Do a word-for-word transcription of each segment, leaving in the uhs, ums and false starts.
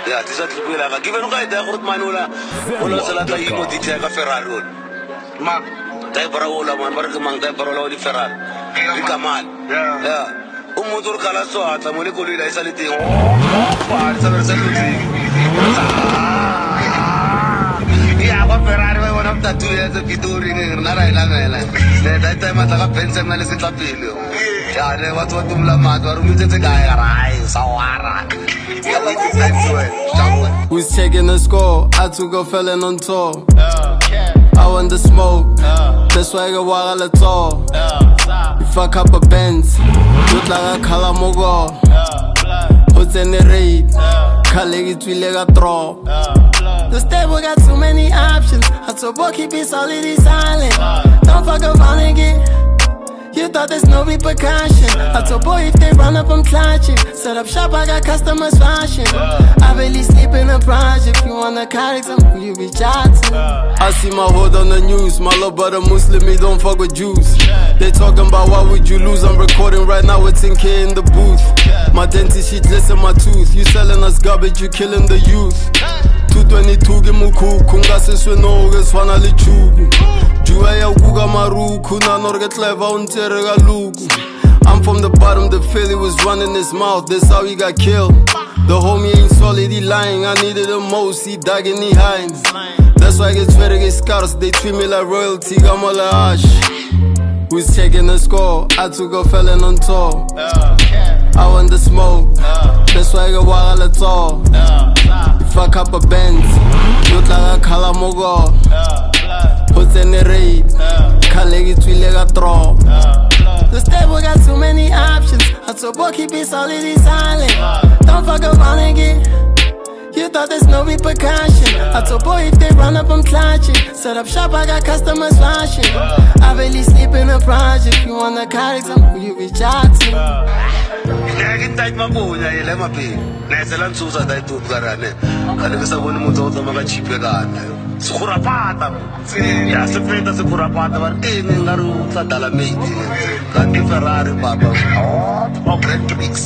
ya tisa tripela ga given ga ida go manula ola sala ta imo di ka Ferrari ma dai bara ola man bar mang dai bara ola di Ferrari di kamal ya un motor kala so ata mo le ko ila isa liti pa sa versa liti ya go Ferrari wa one of the two years of Pituri na ra ila ngela ne dai tai mata ka pensa na le se tlapile ya ne wa twa tumla ma twa ru mitse ga ya rai sawara. Who's taking the score? I took a felon on tour. I want the smoke. That's why I got wild at all. You fuck up a Benz, look like a Kalamogo. Who's in the raid? Kalegi Twilega throw. The stable got too many options. I told boy keep it solidly silent. Don't fuck around and get. You thought there's no repercussion. I told boy if they run up I'm clutching. Set up shop I got customers fashion. I really sleep in a project. You wanna carry some who you reach out to. I see my hood on the news. My love but a Muslim, he don't fuck with Jews. They talking about why would you lose. I'm recording right now with ten K in the booth. My dentist sheet listen my tooth. You selling us garbage, you killing the youth. two twenty-two ke mukhu kunga seswe no ke swana le chuku juwa ya kuga maruku na no ke clever untere ga luku. I'm from the bottom, the Philly was running his mouth, that's how he got killed. The homie ain't solid, he lying, I needed the most, he dagging, he hiding. That's why I get swear to get scars, they treat me like royalty, I'm all like ash. Who's taking the score? I took a felon on tour. I want the smoke, that's why I got wild at all. You fuck up a Benz, look like a Kalamogo. Who's in the raid? Kalegi Twilega throw. The stable got too many options. I told boy keep it solidly silent. Don't fuck around and get. You thought there's no repercussion. I told boy if they run up I'm clutching. Set up shop I got customers fashion. I really sleep in a project. You wanna carry some who you reach out to. Nagi tight mabunya ile mapi. Nesela nsusa dai tu garane. Kale ke sa bone motho o tsama chipe kana. Sikhurapata. Ya se feta sikhurapata ba eng ngaru tsa dala mate. Ka ke Ferrari baba. Oh, brand mix.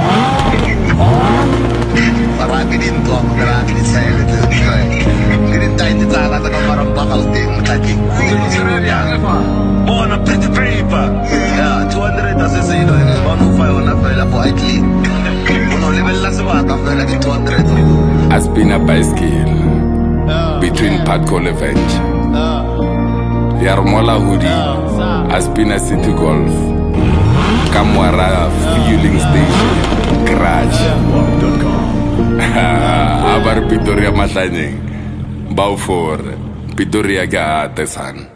Para ke din to, para ke din sai le tu. Ke din tight tsala ta ka marang bakal ting tati. On a pretty paper. Yeah, two hundred as I say no. one oh five on a fella for at least. Uno level la swaka fella ke two hundred. Has been a bicycle between Patco Levent, Yarmola Hoodie, has been a City Golf, Kamwara Fueling Station, Garage. Abar Pitoria Matanyeng, Baufor, Pitoria Ga Tesan.